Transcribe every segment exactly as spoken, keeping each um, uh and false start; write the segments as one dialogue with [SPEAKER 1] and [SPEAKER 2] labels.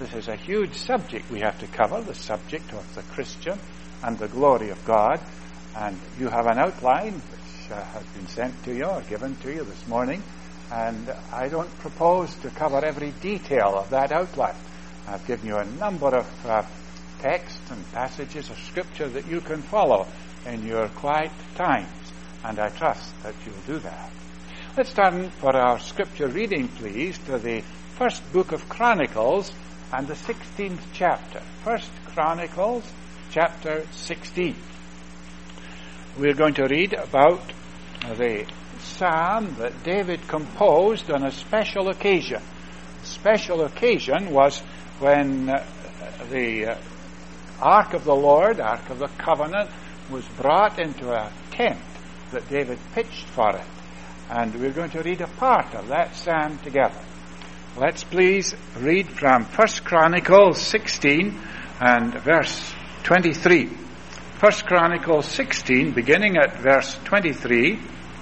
[SPEAKER 1] This is a huge subject we have to cover, the subject of the Christian and the glory of God. And you have an outline which uh, has been sent to you or given to you this morning. And I don't propose to cover every detail of that outline. I've given you a number of uh, texts and passages of Scripture that you can follow in your quiet times. And I trust that you'll do that. Let's turn for our Scripture reading, please, to the first book of Chronicles and the sixteenth chapter. First Chronicles, chapter sixteen. We're going to read about the psalm that David composed on a special occasion. The special occasion was when uh, the uh, Ark of the Lord, Ark of the Covenant, was brought into a tent that David pitched for it. And we're going to read a part of that psalm together. Let's please read from First Chronicles sixteen and verse twenty-three. First Chronicles sixteen, beginning at verse twenty-three.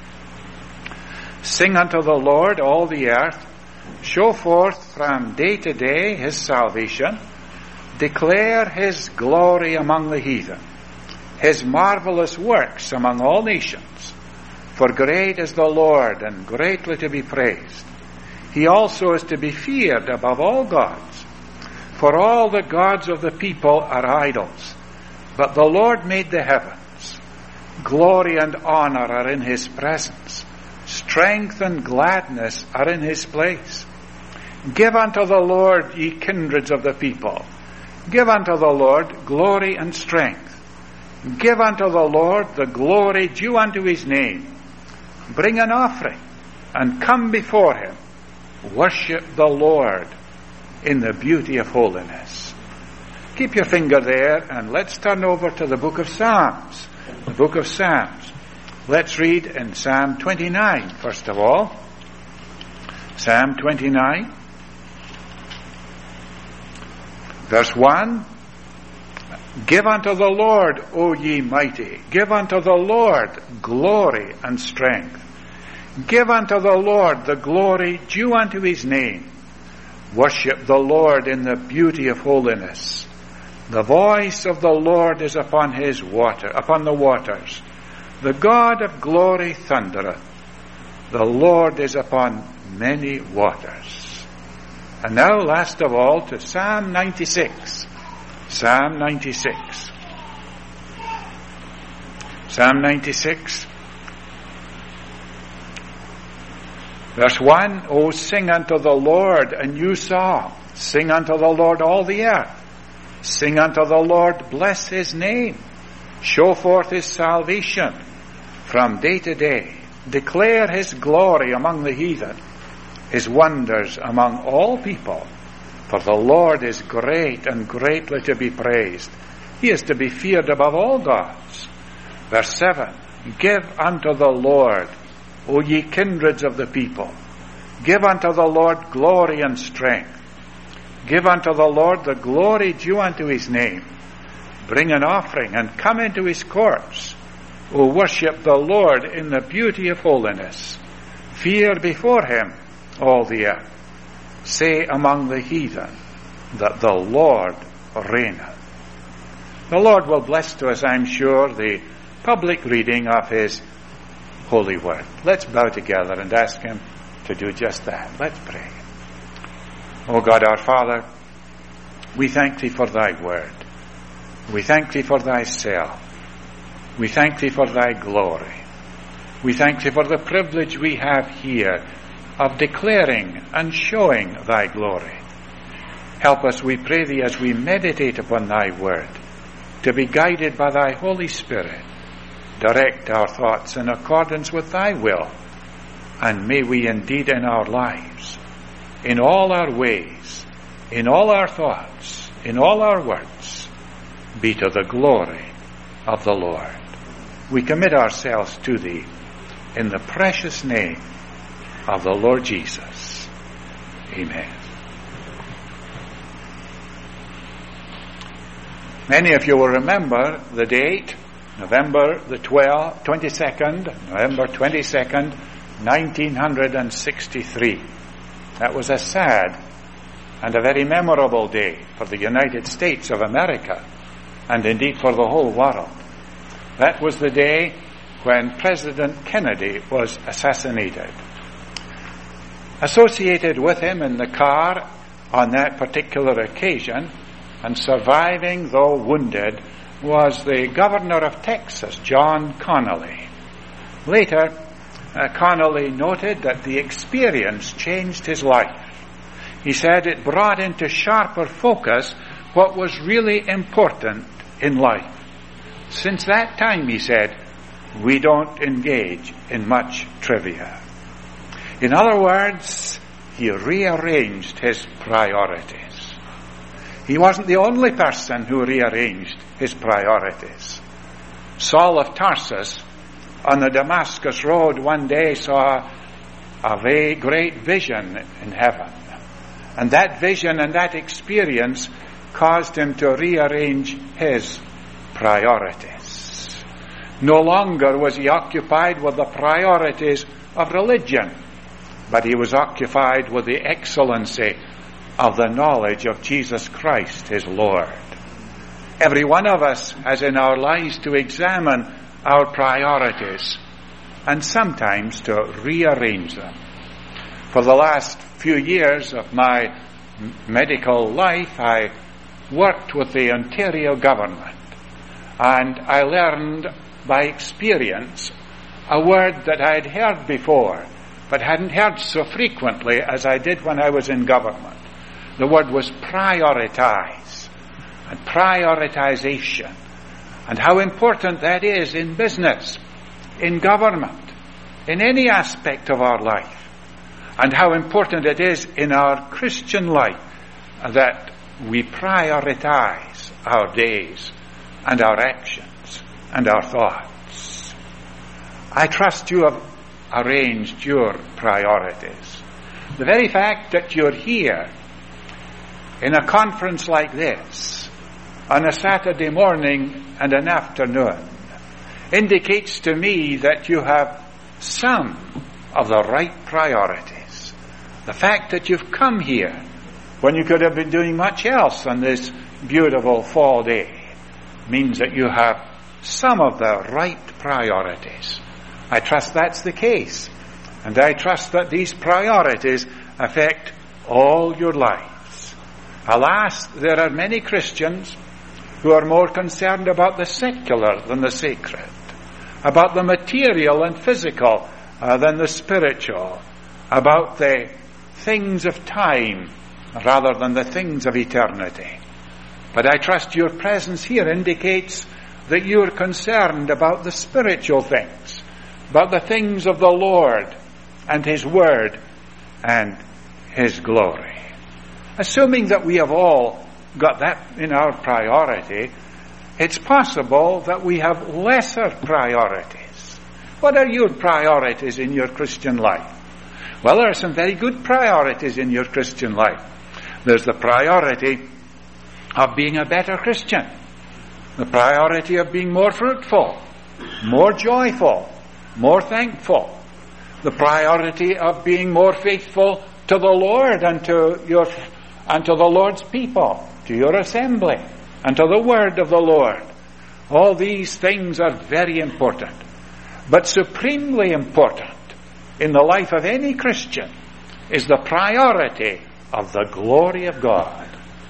[SPEAKER 1] Sing unto the Lord, all the earth. Show forth from day to day his salvation. Declare his glory among the heathen, his marvelous works among all nations. For great is the Lord, and greatly to be praised. He also is to be feared above all gods. For all the gods of the people are idols, but the Lord made the heavens. Glory and honor are in his presence. Strength and gladness are in his place. Give unto the Lord, ye kindreds of the people. Give unto the Lord glory and strength. Give unto the Lord the glory due unto his name. Bring an offering and come before him. Worship the Lord in the beauty of holiness. Keep your finger there and let's turn over to the book of Psalms. The book of Psalms. Let's read in Psalm twenty-nine, first of all. Psalm twenty-nine. Verse one. Give unto the Lord, O ye mighty. Give unto the Lord glory and strength. Give unto the Lord the glory due unto his name. Worship the Lord in the beauty of holiness. The voice of the Lord is upon his water, upon the waters. The God of glory thundereth. The Lord is upon many waters. And now, last of all, to Psalm ninety-six. Psalm ninety-six. Psalm ninety-six. Verse one, O sing unto the Lord a new song. Sing unto the Lord all the earth. Sing unto the Lord, bless his name. Show forth his salvation from day to day. Declare his glory among the heathen, his wonders among all people. For the Lord is great and greatly to be praised. He is to be feared above all gods. Verse seven, give unto the Lord, O ye kindreds of the people. Give unto the Lord glory and strength. Give unto the Lord the glory due unto his name. Bring an offering and come into his courts. O worship the Lord in the beauty of holiness. Fear before him all the earth. Say among the heathen that the Lord reigneth. The Lord will bless to us, I'm sure, the public reading of his holy word. Let's bow together and ask him to do just that. Let's pray. O God our Father, we thank thee for thy word. We thank thee for thyself. We thank thee for thy glory. We thank thee for the privilege we have here of declaring and showing thy glory. Help us, we pray thee, as we meditate upon thy word, to be guided by thy Holy Spirit. Direct our thoughts in accordance with thy will, and may we indeed in our lives, in all our ways, in all our thoughts, in all our words, be to the glory of the Lord. We commit ourselves to thee in the precious name of the Lord Jesus. Amen. Many of you will remember the date, November the twelfth, twenty-second, November twenty-second, nineteen sixty-three. That was a sad and a very memorable day for the United States of America, and indeed for the whole world. That was the day when President Kennedy was assassinated. Associated with him in the car on that particular occasion, and surviving though wounded, was the governor of Texas, John Connally. Later, uh, Connally noted that the experience changed his life. He said it brought into sharper focus what was really important in life. Since that time, he said, we don't engage in much trivia. In other words, he rearranged his priorities. He wasn't the only person who rearranged his priorities. Saul of Tarsus on the Damascus Road one day saw a very great vision in heaven. And that vision and that experience caused him to rearrange his priorities. No longer was he occupied with the priorities of religion, but he was occupied with the excellency of the knowledge of Jesus Christ, his Lord. Every one of us has in our lives to examine our priorities and sometimes to rearrange them. For the last few years of my medical life, I worked with the Ontario government, and I learned by experience a word that I had heard before, but hadn't heard so frequently as I did when I was in government. The word was prioritize, and prioritization, and how important that is in business, in government, in any aspect of our life, and how important it is in our Christian life that we prioritize our days and our actions and our thoughts. I trust you have arranged your priorities. The very fact that you're here in a conference like this on a Saturday morning and an afternoon indicates to me that you have some of the right priorities. The fact that you've come here when you could have been doing much else on this beautiful fall day means that you have some of the right priorities. I trust that's the case, and I trust that these priorities affect all your lives. Alas, there are many Christians who are more concerned about the secular than the sacred, about the material and physical uh, than the spiritual, about the things of time rather than the things of eternity. But I trust your presence here indicates that you're concerned about the spiritual things, about the things of the Lord and His Word and His glory. Assuming that we have all got that in our priority, it's possible that we have lesser priorities. What are your priorities in your Christian life? Well, there are some very good priorities in your Christian life. There's the priority of being a better Christian, the priority of being more fruitful, more joyful, more thankful, the priority of being more faithful to the Lord and to your and to the Lord's people, to your assembly, and to the word of the Lord. All these things are very important. But supremely important in the life of any Christian is the priority of the glory of God,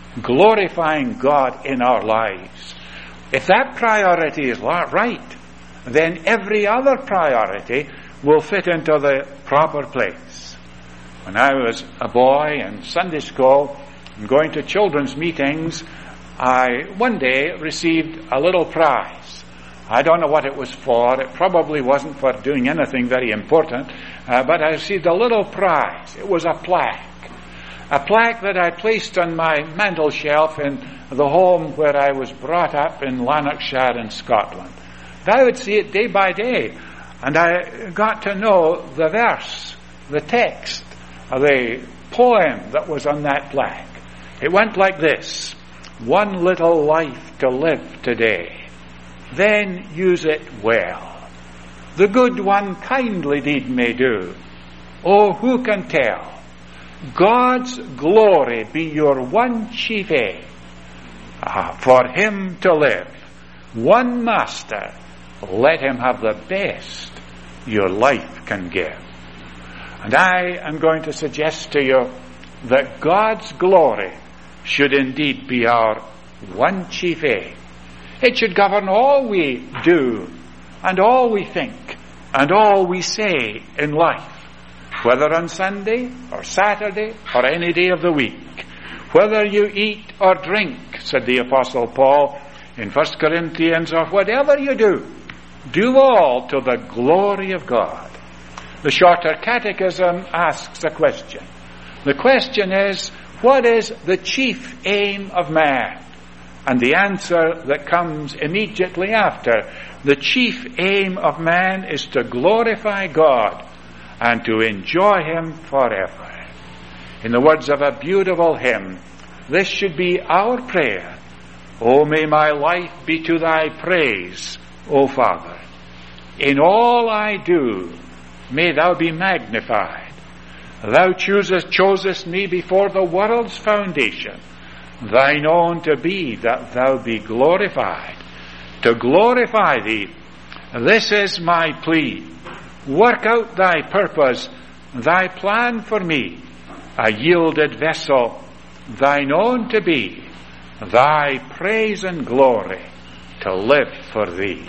[SPEAKER 1] glorifying God in our lives. If that priority is right, then every other priority will fit into the proper place. When I was a boy in Sunday school and going to children's meetings, I one day received a little prize. I don't know what it was for. It probably wasn't for doing anything very important, uh, but I received a little prize. It was a plaque. A plaque that I placed on my mantel shelf in the home where I was brought up in Lanarkshire in Scotland. And I would see it day by day, and I got to know the verse, the text, the poem that was on that plaque. It went like this: one little life to live today, then use it well. The good one kindly deed may do. Oh, who can tell? God's glory be your one chief aim. Ah, for him to live, one master, let him have the best your life can give. And I am going to suggest to you that God's glory should indeed be our one chief aim. It should govern all we do and all we think and all we say in life, whether on Sunday or Saturday or any day of the week. Whether you eat or drink, said the Apostle Paul in First Corinthians, or whatever you do, do all to the glory of God. The Shorter Catechism asks a question. The question is, what is the chief aim of man? And the answer that comes immediately after, the chief aim of man is to glorify God and to enjoy him forever. In the words of a beautiful hymn, this should be our prayer. O may my life be to thy praise, O Father. In all I do, may thou be magnified. Thou choosest, chosest me before the world's foundation, thine own to be, that thou be glorified. To glorify thee, this is my plea. Work out thy purpose, thy plan for me, a yielded vessel, thine own to be, thy praise and glory to live for thee.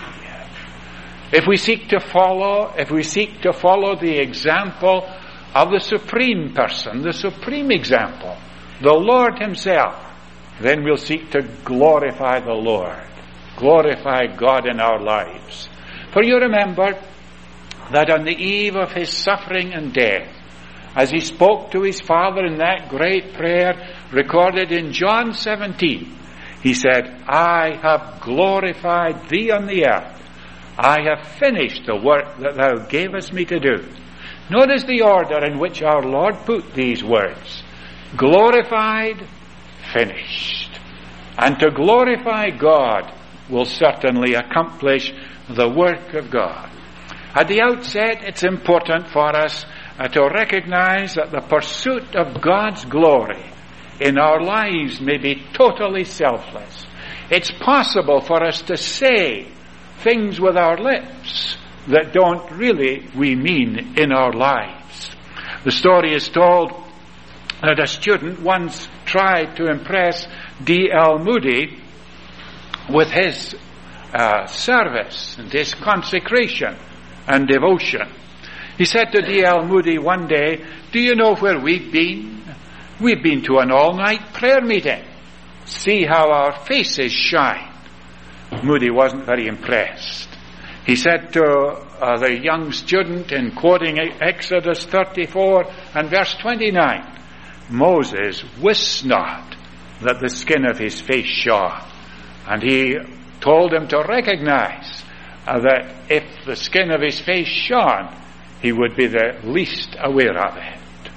[SPEAKER 1] If we seek to follow, if we seek to follow the example of the supreme person, the supreme example, the Lord himself, then we'll seek to glorify the Lord, glorify God in our lives. For you remember that on the eve of his suffering and death, as he spoke to his Father in that great prayer recorded in John seventeen, he said, I have glorified thee on the earth. I have finished the work that thou gavest me to do. Notice the order in which our Lord put these words. Glorified, finished. And to glorify God will certainly accomplish the work of God. At the outset, it's important for us uh, to recognize that the pursuit of God's glory in our lives may be totally selfless. It's possible for us to say things with our lips that don't really we mean in our lives. The story is told that a student once tried to impress D L Moody with his uh, service and his consecration and devotion. He said to D L Moody one day, do you know where we've been? We've been to an all-night prayer meeting. See how our faces shine. Moody wasn't very impressed. He said to uh, the young student, in quoting Exodus thirty-four and verse twenty-nine, Moses wist not that the skin of his face shone. And he told him to recognize uh, that if the skin of his face shone, he would be the least aware of it.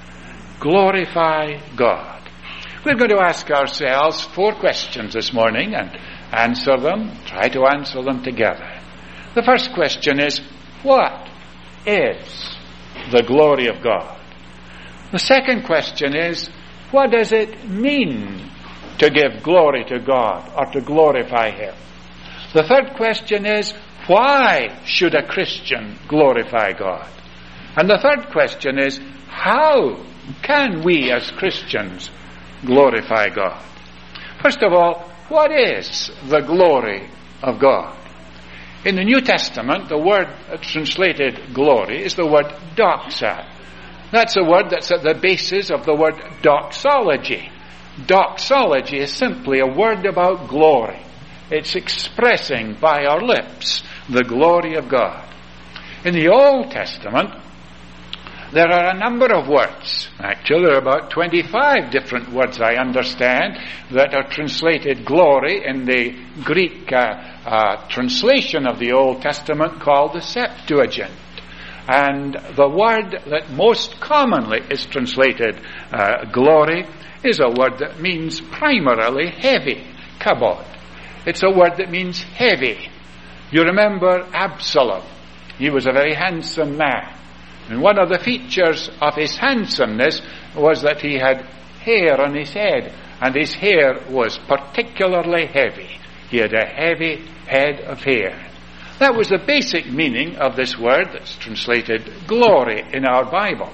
[SPEAKER 1] Glorify God. We're going to ask ourselves four questions this morning and answer them, try to answer them together. The first question is, what is the glory of God? The second question is, what does it mean to give glory to God or to glorify him? The third question is, why should a Christian glorify God? And the third question is, how can we as Christians glorify God? First of all, what is the glory of God? In the New Testament, the word translated glory is the word doxa. That's a word that's at the basis of the word doxology. Doxology is simply a word about glory. It's expressing by our lips the glory of God. In the Old Testament, there are a number of words. Actually, there are about twenty-five different words, I understand, that are translated glory in the Greek uh, uh, translation of the Old Testament called the Septuagint. And the word that most commonly is translated uh, glory is a word that means primarily heavy, kabod. It's a word that means heavy. You remember Absalom. He was a very handsome man. And one of the features of his handsomeness was that he had hair on his head, and his hair was particularly heavy. He had a heavy head of hair. That was the basic meaning of this word that's translated glory in our Bible.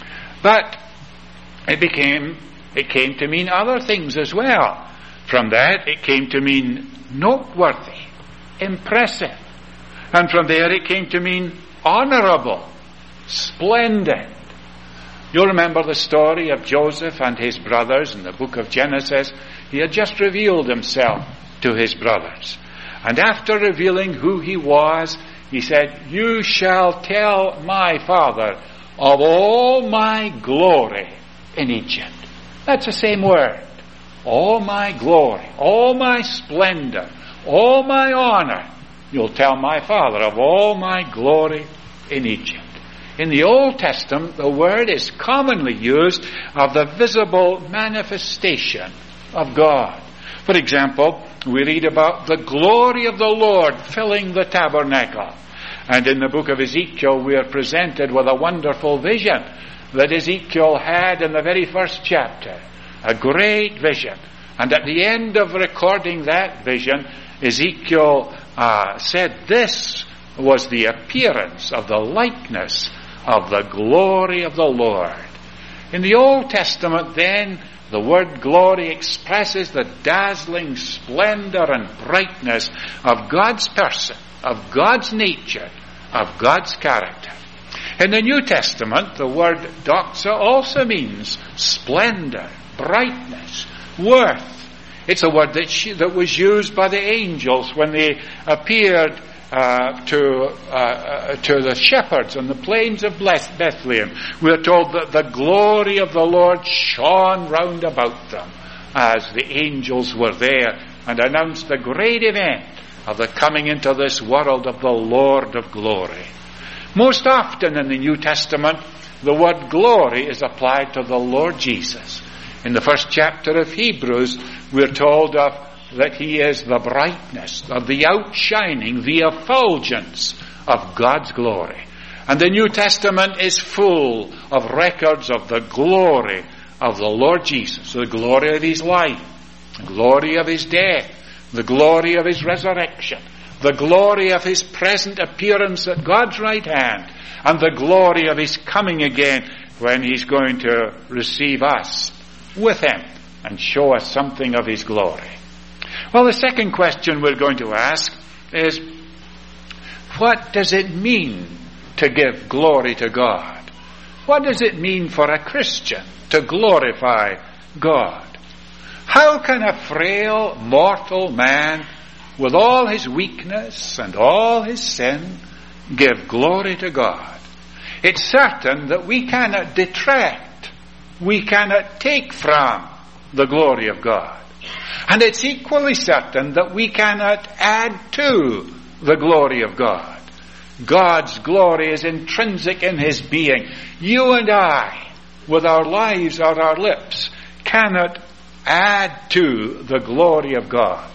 [SPEAKER 1] But it became, it came to mean other things as well. From that, it came to mean noteworthy, impressive. And from there, it came to mean honorable, splendid. You'll remember the story of Joseph and his brothers in the book of Genesis. He had just revealed himself to his brothers. And after revealing who he was, he said, "You shall tell my father of all my glory in Egypt." That's the same word. All my glory, all my splendor, all my honor. You'll tell my father of all my glory in Egypt. In the Old Testament, the word is commonly used of the visible manifestation of God. For example, we read about the glory of the Lord filling the tabernacle. And in the book of Ezekiel, we are presented with a wonderful vision that Ezekiel had in the very first chapter. A great vision. And at the end of recording that vision, Ezekiel uh, said this was the appearance of the likeness of the glory of the Lord. In the Old Testament, then, the word glory expresses the dazzling splendor and brightness of God's person, of God's nature, of God's character. In the New Testament, the word doxa also means splendor, brightness, worth. It's a word that, she, that was used by the angels when they appeared uh, to uh, to the shepherds on the plains of Bethlehem. We are told that the glory of the Lord shone round about them as the angels were there and announced the great event of the coming into this world of the Lord of glory. Most often in the New Testament, the word glory is applied to the Lord Jesus. In the first chapter of Hebrews, we're told of that he is the brightness, of the outshining, the effulgence of God's glory. And the New Testament is full of records of the glory of the Lord Jesus, the glory of his life, the glory of his death, the glory of his resurrection, the glory of his present appearance at God's right hand, and the glory of his coming again when he's going to receive us with him and show us something of his glory. Well, the second question we're going to ask is, what does it mean to give glory to God? What does it mean for a Christian to glorify God? How can a frail, mortal man, with all his weakness and all his sin, give glory to God? It's certain that we cannot detract, we cannot take from the glory of God. And it's equally certain that we cannot add to the glory of God. God's glory is intrinsic in his being. You and I, with our lives or our lips, cannot add to the glory of God.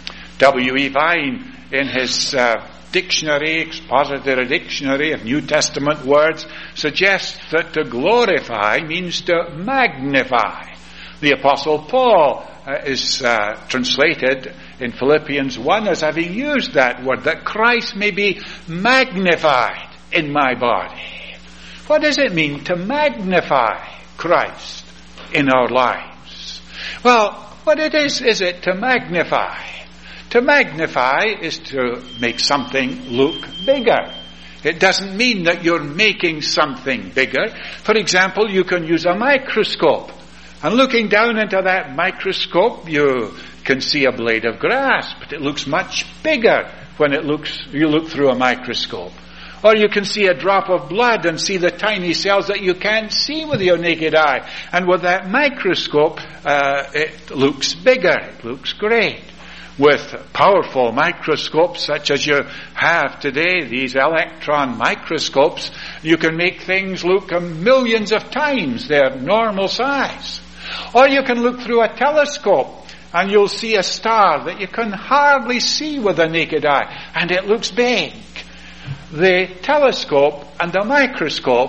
[SPEAKER 1] W E Vine, in his uh, dictionary, expository dictionary of New Testament words, suggests that to glorify means to magnify. The Apostle Paul uh, is uh, translated in Philippians one as having used that word, that Christ may be magnified in my body. What does it mean to magnify Christ in our lives? Well, what it is, is it to magnify? To magnify is to make something look bigger. It doesn't mean that you're making something bigger. For example, you can use a microscope. And looking down into that microscope, you can see a blade of grass, but it looks much bigger when it looks, you look through a microscope. Or you can see a drop of blood and see the tiny cells that you can't see with your naked eye. And with that microscope, uh, it looks bigger. It looks great. With powerful microscopes such as you have today, these electron microscopes, you can make things look millions of times their normal size. Or you can look through a telescope and you'll see a star that you can hardly see with the naked eye, and it looks big. The telescope and the microscope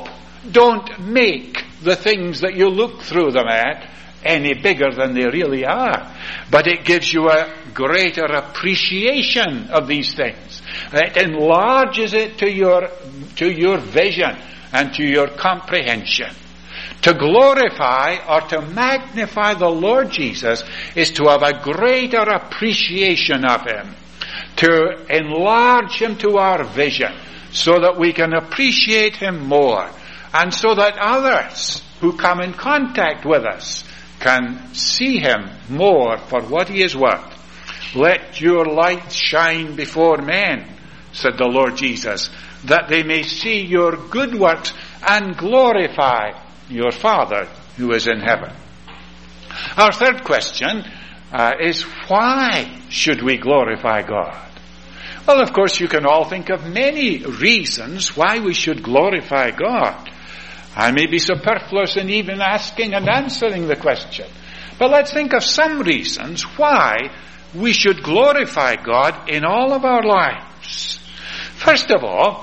[SPEAKER 1] don't make the things that you look through them at any bigger than they really are. But it gives you a greater appreciation of these things. It enlarges it to your, to your vision and to your comprehension. To glorify or to magnify the Lord Jesus is to have a greater appreciation of Him, to enlarge Him to our vision so that we can appreciate Him more, and so that others who come in contact with us can see Him more for what He is worth. Let your light shine before men, said the Lord Jesus, that they may see your good works and glorify your Father who is in heaven. Our third question uh, is, why should we glorify God? Well, of course, you can all think of many reasons why we should glorify God. I may be superfluous in even asking and answering the question, but let's think of some reasons why we should glorify God in all of our lives. First of all,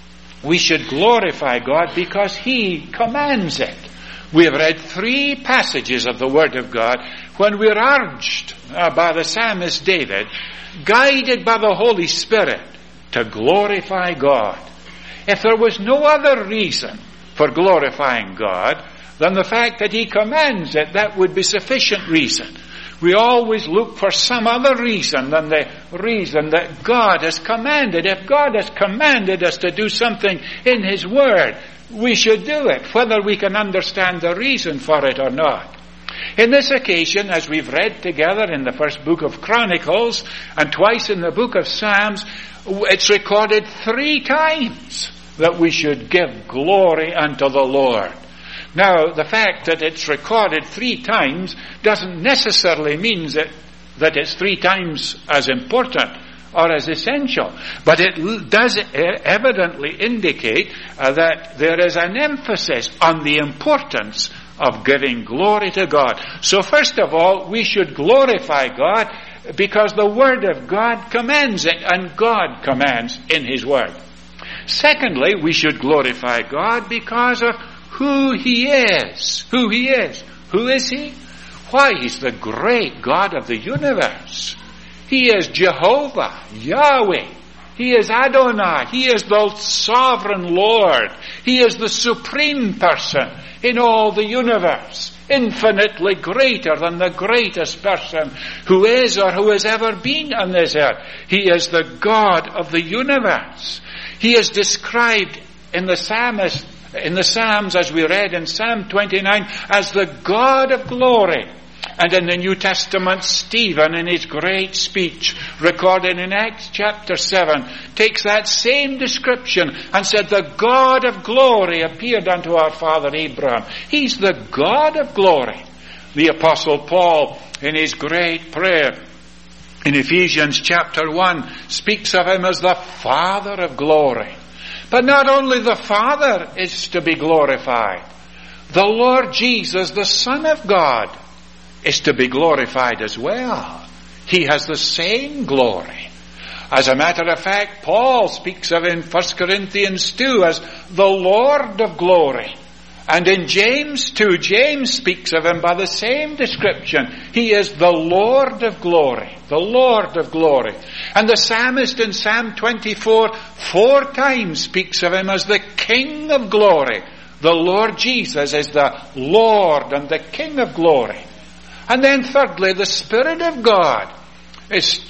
[SPEAKER 1] we should glorify God because He commands it. We have read three passages of the Word of God when we're urged uh, by the psalmist David, guided by the Holy Spirit, to glorify God. If there was no other reason for glorifying God than the fact that He commands it, that would be sufficient reason. We always look for some other reason than the reason that God has commanded. If God has commanded us to do something in His Word, we should do it, whether we can understand the reason for it or not. In this occasion, as we've read together in the first book of Chronicles and twice in the book of Psalms, it's recorded three times that we should give glory unto the Lord. Now, the fact that it's recorded three times doesn't necessarily mean that, that it's three times as important or as essential. But it does evidently indicate uh, that there is an emphasis on the importance of giving glory to God. So first of all, we should glorify God because the Word of God commands it, and God commands in His Word. Secondly, we should glorify God because of who He is. Who He is. Who is He? Why, He's the great God of the universe. He is Jehovah, Yahweh. He is Adonai. He is the sovereign Lord. He is the supreme person in all the universe, infinitely greater than the greatest person who is or who has ever been on this earth. He is the God of the universe. He is described in the psalmist, in the Psalms, as we read in Psalm twenty-nine, as the God of glory. And in the New Testament, Stephen, in his great speech, recorded in Acts chapter seven, takes that same description and said, the God of glory appeared unto our father Abraham. He's the God of glory. The Apostle Paul, in his great prayer, in Ephesians chapter one, speaks of Him as the Father of glory. But not only the Father is to be glorified, the Lord Jesus, the Son of God, is to be glorified as well. He has the same glory. As a matter of fact, Paul speaks of in First Corinthians two as the Lord of glory. And in James two, James speaks of Him by the same description. He is the Lord of glory. The Lord of glory. And the psalmist in Psalm twenty-four, four times speaks of Him as the King of glory. The Lord Jesus is the Lord and the King of glory. And then thirdly, the Spirit of God is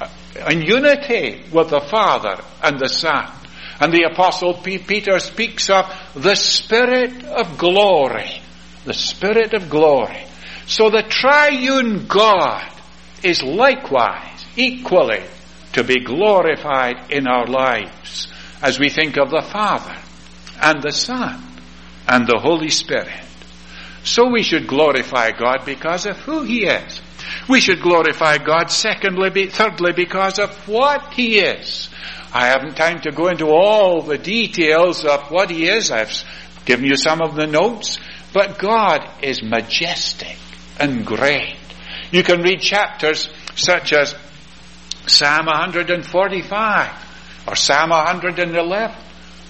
[SPEAKER 1] in unity with the Father and the Son. And the Apostle Peter speaks of the Spirit of glory. The Spirit of glory. So the triune God is likewise, equally, to be glorified in our lives as we think of the Father and the Son and the Holy Spirit. So we should glorify God because of who He is. We should glorify God secondly, thirdly, because of what He is. I haven't time to go into all the details of what He is. I've given you some of the notes. But God is majestic and great. You can read chapters such as Psalm one forty-five or Psalm one eleven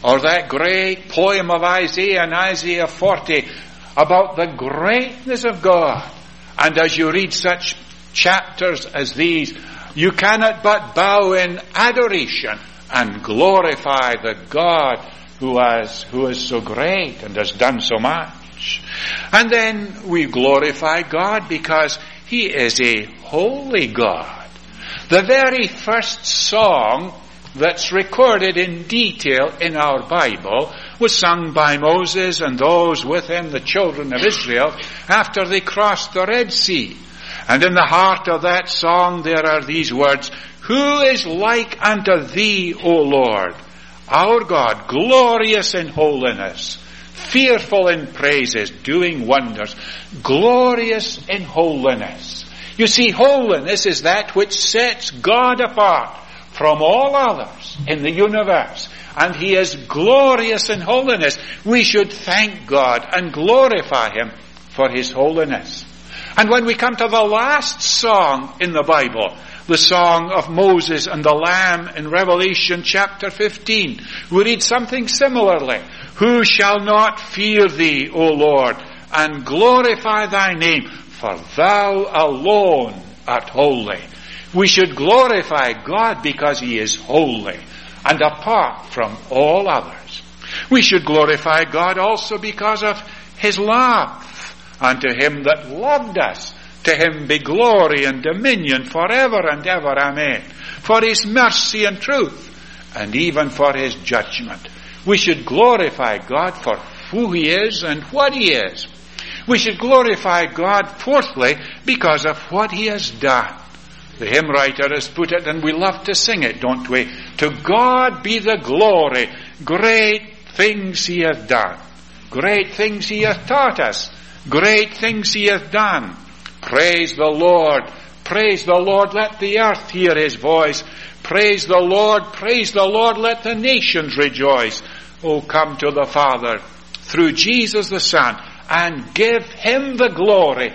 [SPEAKER 1] Or that great poem of Isaiah in Isaiah forty about the greatness of God. And as you read such chapters as these, you cannot but bow in adoration and glorify the God who has, who is so great and has done so much. And then we glorify God because He is a holy God. The very first song that's recorded in detail in our Bible was sung by Moses and those with him, the children of Israel, after they crossed the Red Sea. And in the heart of that song there are these words, "Who is like unto thee, O Lord, our God, glorious in holiness, fearful in praises, doing wonders." Glorious in holiness. You see, holiness is that which sets God apart from all others in the universe. And He is glorious in holiness. We should thank God and glorify Him for His holiness. And when we come to the last song in the Bible, the song of Moses and the Lamb in Revelation chapter fifteen, we read something similarly. "Who shall not fear Thee, O Lord, and glorify Thy name, for Thou alone art holy." We should glorify God because He is holy and apart from all others. We should glorify God also because of His love. Unto Him that loved us, to Him be glory and dominion forever and ever. Amen. For His mercy and truth, and even for His judgment. We should glorify God for who He is and what He is. We should glorify God, fourthly, because of what He has done. The hymn writer has put it, and we love to sing it, don't we? "To God be the glory, great things He hath done. Great things He hath taught us. Great things He hath done. Praise the Lord. Praise the Lord. Let the earth hear His voice. Praise the Lord. Praise the Lord. Let the nations rejoice. Oh, come to the Father through Jesus the Son, and give Him the glory.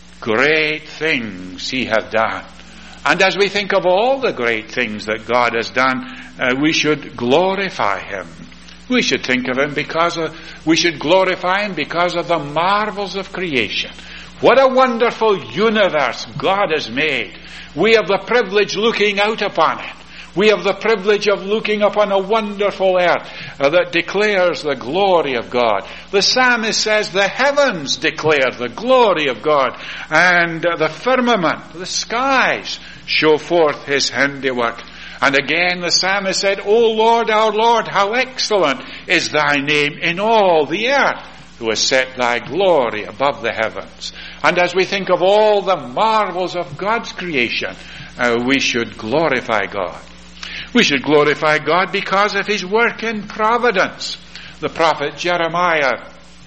[SPEAKER 1] Great things He hath done." And as we think of all the great things that God has done, uh, we should glorify Him. We should think of Him because of, we should glorify Him because of the marvels of creation. What a wonderful universe God has made. We have the privilege looking out upon it. We have the privilege of looking upon a wonderful earth uh, that declares the glory of God. The psalmist says the heavens declare the glory of God, and uh, the firmament, the skies, show forth His handiwork. And again the psalmist said, "O Lord, our Lord, how excellent is Thy name in all the earth, who has set Thy glory above the heavens." And as we think of all the marvels of God's creation, uh, we should glorify God. We should glorify God because of His work in providence. The prophet Jeremiah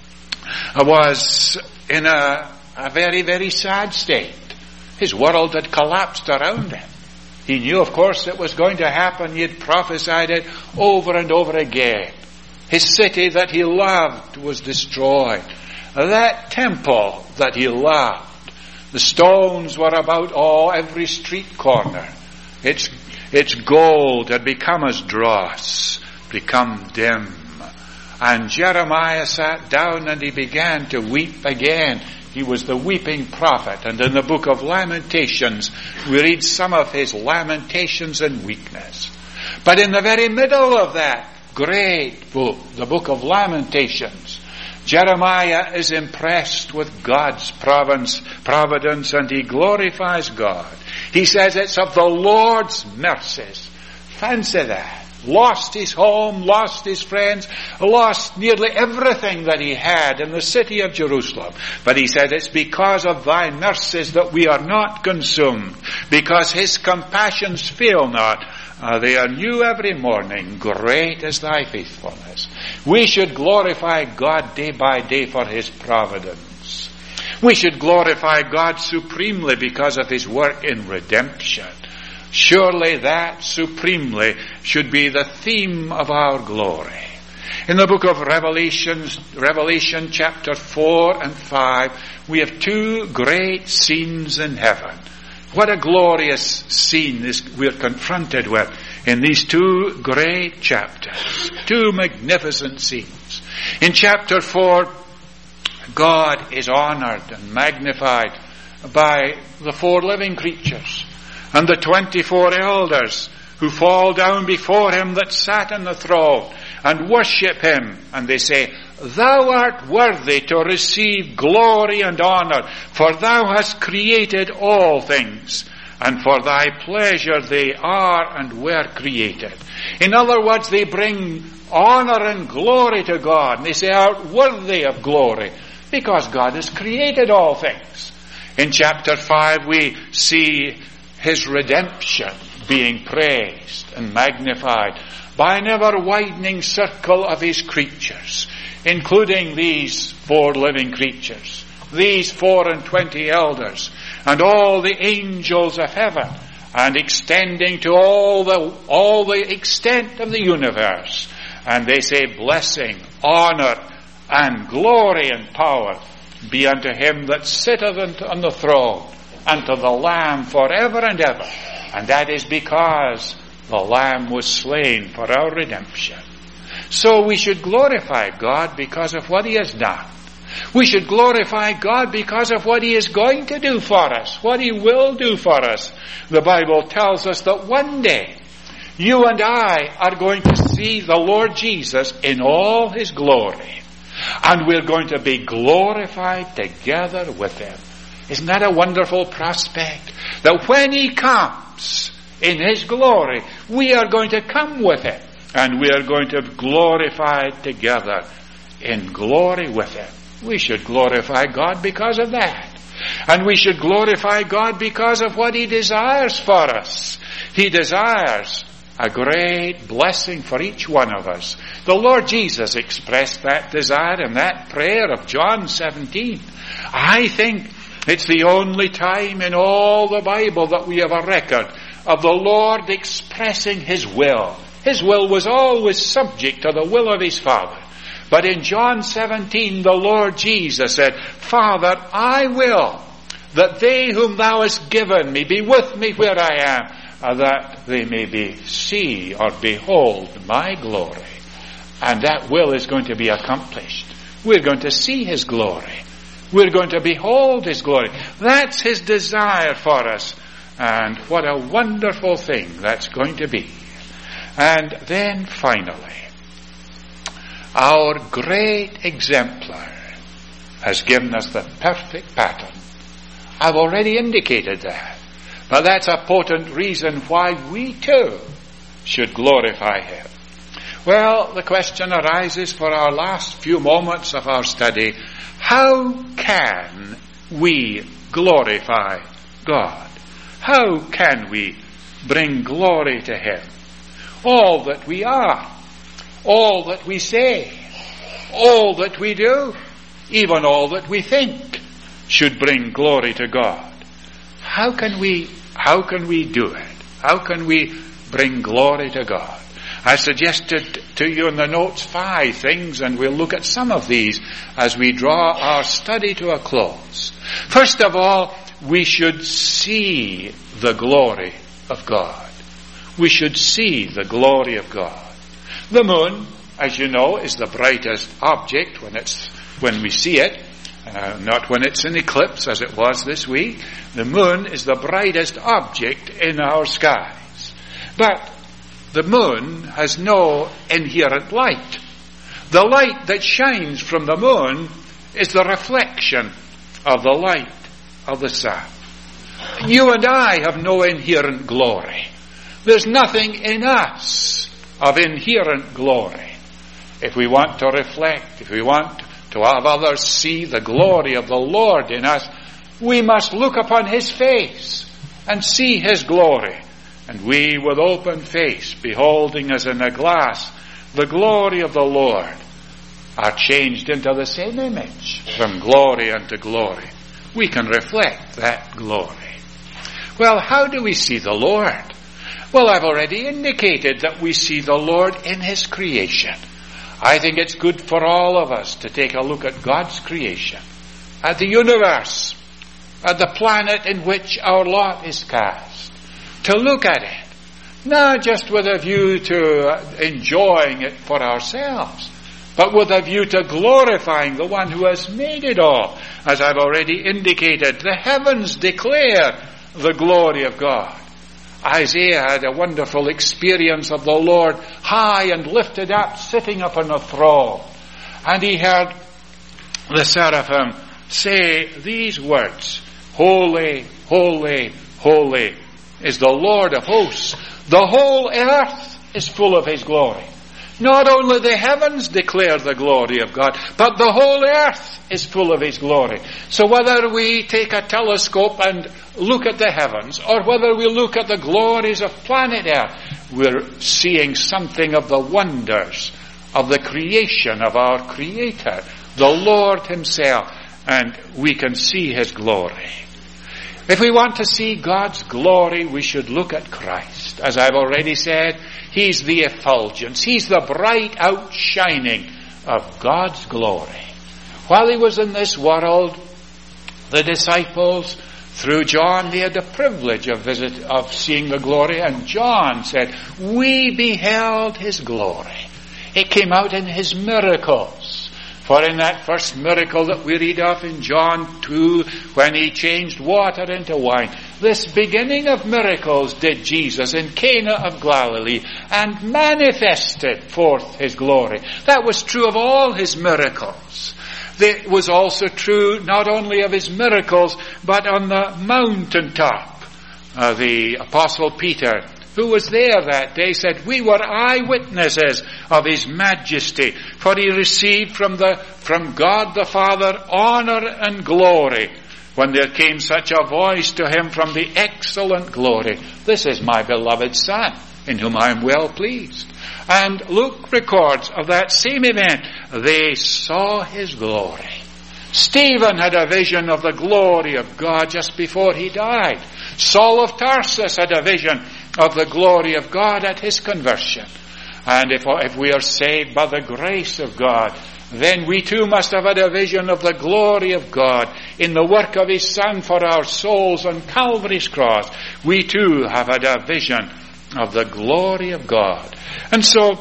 [SPEAKER 1] was in a, a very, very sad state. His world had collapsed around him. He knew, of course, it was going to happen. He had prophesied it over and over again. His city that he loved was destroyed. That temple that he loved, the stones were about all, every street corner. Its, its gold had become as dross, become dim. And Jeremiah sat down and he began to weep again. He was the weeping prophet. And in the book of Lamentations, we read some of his lamentations and weakness. But in the very middle of that great book, the book of Lamentations, Jeremiah is impressed with God's providence, and he glorifies God. He says it's of the Lord's mercies. Fancy that. Lost his home, lost his friends, lost nearly everything that he had in the city of Jerusalem. But he said, it's because of thy mercies that we are not consumed, because his compassions fail not. Uh, they are new every morning. Great is thy faithfulness. We should glorify God day by day for his providence. We should glorify God supremely because of his work in redemption. Surely that supremely should be the theme of our glory. In the book of Revelation, Revelation chapter four and five, we have two great scenes in heaven. What a glorious scene this we're confronted with in these two great chapters, two magnificent scenes. In chapter four, God is honored and magnified by the four living creatures and the twenty-four elders who fall down before him that sat on the throne and worship him. And they say, Thou art worthy to receive glory and honor, for thou hast created all things, and for thy pleasure they are and were created. In other words, they bring honor and glory to God, and they say, art worthy of glory, because God has created all things. In chapter five, we see his redemption being praised and magnified by an ever-widening circle of his creatures, including these four living creatures, these four and twenty elders, and all the angels of heaven, and extending to all the all the extent of the universe. And they say, blessing, honor, and glory and power be unto him that sitteth on the throne, and to the Lamb forever and ever. And that is because the Lamb was slain for our redemption. So we should glorify God because of what he has done. We should glorify God because of what he is going to do for us, what he will do for us. The Bible tells us that one day you and I are going to see the Lord Jesus in all his glory. And we're going to be glorified together with him. Isn't that a wonderful prospect? That when he comes in his glory, we are going to come with him. And we are going to be glorified together in glory with him. We should glorify God because of that. And we should glorify God because of what he desires for us. He desires a great blessing for each one of us. The Lord Jesus expressed that desire in that prayer of John seventeen. I think it's the only time in all the Bible that we have a record of the Lord expressing his will. His will was always subject to the will of his Father. But in John seventeen, the Lord Jesus said, Father, I will that they whom thou hast given me be with me where I am, and that they may be see or behold my glory. And that will is going to be accomplished. We're going to see his glory. We're going to behold his glory. That's his desire for us. And what a wonderful thing that's going to be. And then finally, our great exemplar has given us the perfect pattern. I've already indicated that. But that's a potent reason why we too should glorify him. Well, the question arises for our last few moments of our study. How can we glorify God? How can we bring glory to him? All that we are, all that we say, all that we do, even all that we think should bring glory to God. How can we, how can we do it? How can we bring glory to God? I suggested to you in the notes five things, and we'll look at some of these as we draw our study to a close. First of all, we should see the glory of God. We should see the glory of God. The moon, as you know, is the brightest object when it's when we see it, uh, not when it's in eclipse as it was this week. The moon is the brightest object in our skies. But the moon has no inherent light. The light that shines from the moon is the reflection of the light of the sun. You and I have no inherent glory. There's nothing in us of inherent glory. If we want to reflect, if we want to have others see the glory of the Lord in us, we must look upon his face and see his glory. And we, with open face, beholding as in a glass the glory of the Lord, are changed into the same image from glory unto glory. We can reflect that glory. Well, how do we see the Lord? Well, I've already indicated that we see the Lord in his creation. I think it's good for all of us to take a look at God's creation, at the universe, at the planet in which our lot is cast, to look at it, Not just with a view to enjoying it for ourselves, but with a view to glorifying the one who has made it all. As I've already indicated, the heavens declare the glory of God. Isaiah had a wonderful experience of the Lord high and lifted up, sitting upon a throne. And he heard the seraphim say these words, "Holy, holy, holy is the Lord of hosts. The whole earth is full of his glory." Not only the heavens declare the glory of God, but the whole earth is full of his glory. So whether we take a telescope and look at the heavens, or whether we look at the glories of planet Earth, we're seeing something of the wonders of the creation of our Creator, the Lord himself, and we can see his glory. If we want to see God's glory, we should look at Christ. As I've already said, he's the effulgence. He's the bright outshining of God's glory. While he was in this world, the disciples, through John, they had the privilege of visit, of seeing the glory, and John said, "We beheld his glory." It came out in his miracles. For in that first miracle that we read of in John two, when he changed water into wine, this beginning of miracles did Jesus in Cana of Galilee, and manifested forth his glory. That was true of all his miracles. It was also true not only of his miracles, but on the mountaintop. Uh, the Apostle Peter, who was there that day, said, "We were eyewitnesses of his majesty, for he received from the from God the Father honor and glory, when there came such a voice to him from the excellent glory, 'This is my beloved Son, in whom I am well pleased.'" And Luke records of that same event, they saw his glory. Stephen had a vision of the glory of God just before he died. Saul of Tarsus had a vision of the glory of God at his conversion. And if, if we are saved by the grace of God, then we too must have had a vision of the glory of God in the work of his Son for our souls on Calvary's cross. We too have had a vision of the glory of God. And so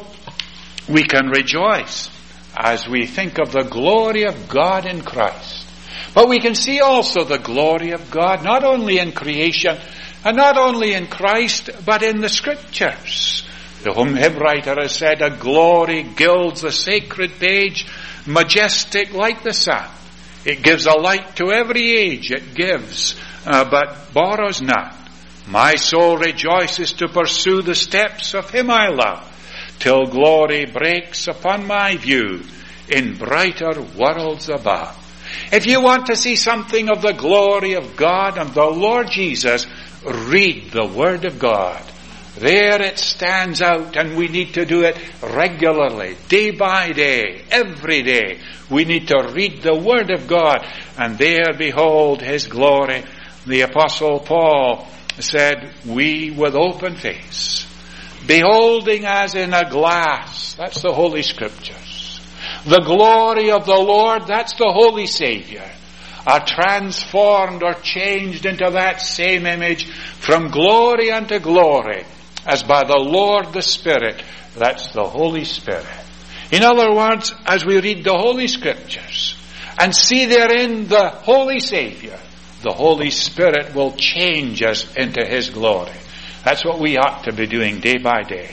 [SPEAKER 1] we can rejoice as we think of the glory of God in Christ. But we can see also the glory of God not only in creation, and not only in Christ, but in the Scriptures. The hymn writer has said, "A glory gilds the sacred page, majestic like the sun. It gives a light to every age. It gives, uh, but borrows not. My soul rejoices to pursue the steps of him I love, till glory breaks upon my view in brighter worlds above." If you want to see something of the glory of God and the Lord Jesus, read the Word of God. There it stands out, and we need to do it regularly, day by day, every day. We need to read the Word of God, and there behold his glory. The Apostle Paul said, "We with open face, beholding as in a glass," that's the Holy Scriptures, "the glory of the Lord," that's the Holy Savior, "are transformed or changed into that same image from glory unto glory, as by the Lord the Spirit," that's the Holy Spirit. In other words, as we read the Holy Scriptures and see therein the Holy Savior, the Holy Spirit will change us into his glory. That's what we ought to be doing day by day.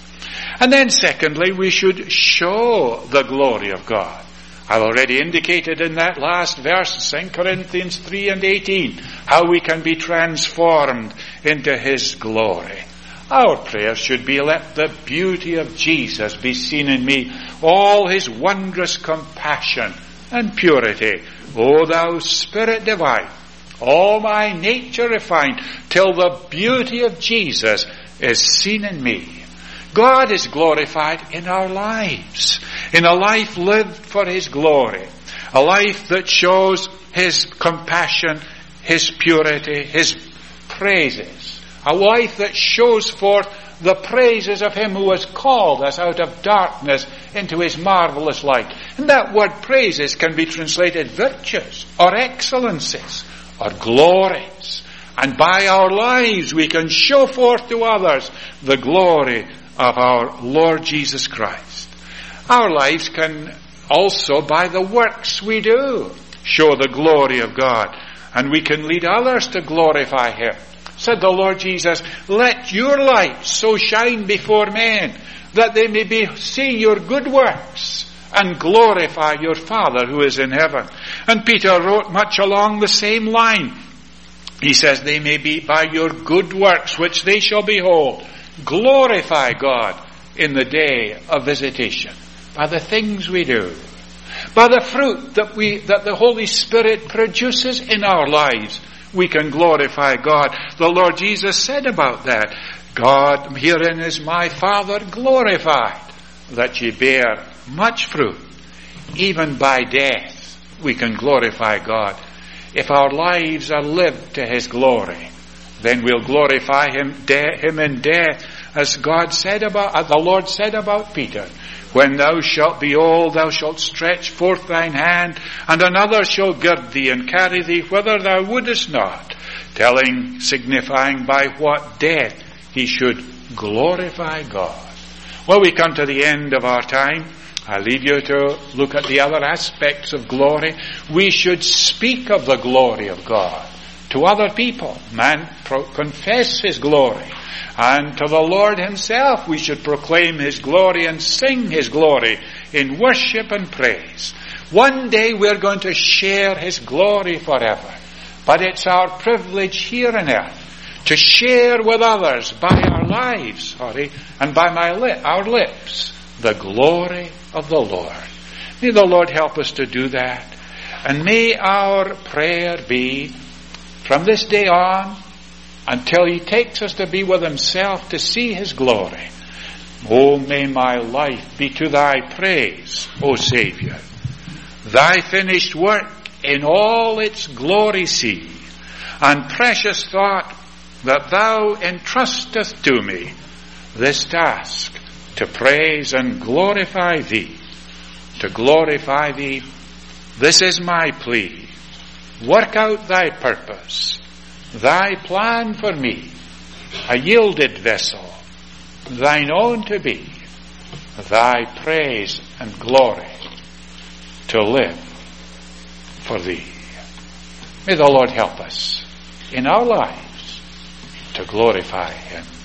[SPEAKER 1] And then secondly, we should show the glory of God. I've already indicated in that last verse, Second Corinthians three and eighteen, how we can be transformed into his glory. Our prayer should be, "Let the beauty of Jesus be seen in me, all his wondrous compassion and purity. O thou Spirit divine, all my nature refined, till the beauty of Jesus is seen in me." God is glorified in our lives, in a life lived for his glory, a life that shows his compassion, his purity, his praises, a life that shows forth the praises of him who has called us out of darkness into his marvelous light. And that word praises can be translated virtues or excellencies or glories. And by our lives we can show forth to others the glory of our Lord Jesus Christ. Our lives can also, by the works we do, show the glory of God. And we can lead others to glorify Him. Said the Lord Jesus, let your light so shine before men that they may be, see your good works and glorify your Father who is in heaven. And Peter wrote much along the same line. He says, they may be by your good works which they shall behold, glorify God in the day of visitation. By the things we do. By the fruit that we, that the Holy Spirit produces in our lives, we can glorify God. The Lord Jesus said about that, God, herein is my Father glorified, that ye bear much fruit. Even by death, we can glorify God. If our lives are lived to His glory, then we'll glorify Him, de- him in death, as God said about, as the Lord said about Peter. When thou shalt be old, thou shalt stretch forth thine hand, and another shall gird thee and carry thee whither thou wouldest not, telling, signifying by what death he should glorify God. Well, we come to the end of our time. I leave you to look at the other aspects of glory. We should speak of the glory of God to other people. Man pro- confess His glory. And to the Lord Himself we should proclaim His glory and sing His glory in worship and praise. One day we're going to share His glory forever. But it's our privilege here on earth to share with others by our lives, sorry, and by my li- our lips, the glory of the Lord. May the Lord help us to do that. And may our prayer be, from this day on, until He takes us to be with Himself to see His glory. Oh, may my life be to Thy praise, O Saviour. Thy finished work in all its glory see, and precious thought that Thou entrusteth to me this task, to praise and glorify Thee. To glorify Thee, this is my plea. Work out Thy purpose, Thy plan for me, a yielded vessel, Thine own to be, Thy praise and glory to live for Thee. May the Lord help us in our lives to glorify Him.